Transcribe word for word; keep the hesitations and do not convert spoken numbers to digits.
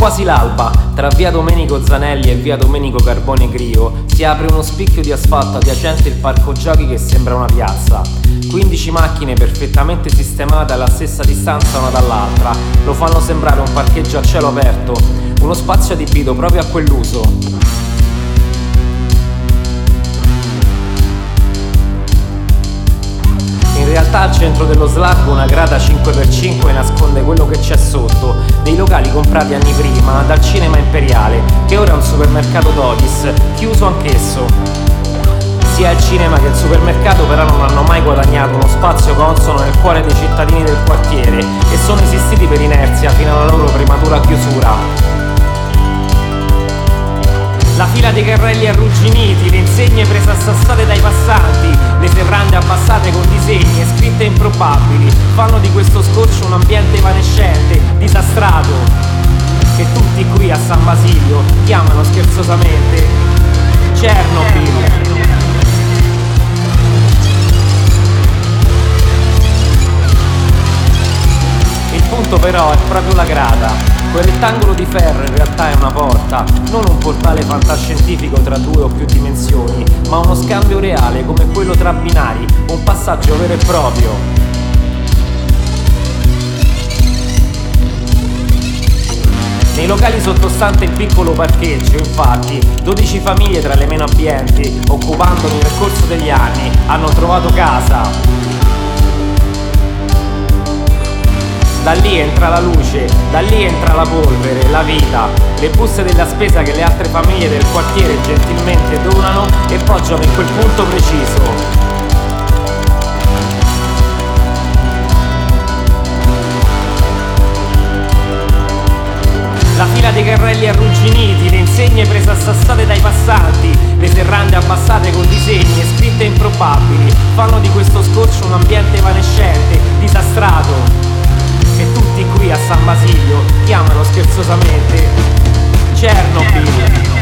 quasi l'alba, tra via Domenico Zanelli e via Domenico Carbone Grio si apre uno spicchio di asfalto adiacente il parco giochi che sembra una piazza. quindici macchine perfettamente sistemate alla stessa distanza una dall'altra lo fanno sembrare un parcheggio a cielo aperto, uno spazio adibito proprio a quell'uso. In realtà al centro dello slab una grata cinque per cinque nasconde quello che c'è sotto, dei locali comprati anni prima dal cinema imperiale, che ora è un supermercato Dodis, chiuso anch'esso. Sia il cinema che il supermercato però non hanno mai guadagnato uno spazio consono nel cuore dei cittadini del quartiere e sono esistiti per inerzia fino alla loro prematura chiusura. La fila dei carrelli arrugginiti, le insegne prese a sassate dai passanti, le serrande abbassate con disegni e scritte improbabili fanno di questo scorcio un ambiente evanescente, disastrato, che tutti qui a San Basilio chiamano scherzosamente Chernobyl. Il punto però è proprio la grata. Quel rettangolo di ferro in realtà è una porta, non un portale fantascientifico tra due o più dimensioni, ma uno scambio reale come quello tra binari, un passaggio vero e proprio. Nei locali sottostante il piccolo parcheggio, infatti, dodici famiglie tra le meno abbienti, occupandomi nel corso degli anni, hanno trovato casa. Da lì entra la luce, da lì entra la polvere, la vita, le buste della spesa che le altre famiglie del quartiere gentilmente donano e poggiano in quel punto preciso. La fila dei carrelli arrugginiti, le insegne prese a sassate dai passanti, le serrande abbassate con disegni e scritte improbabili fanno di questo scorcio un ambiente evanescente, disastrato, che tutti qui a San Basilio chiamano scherzosamente Chernobyl.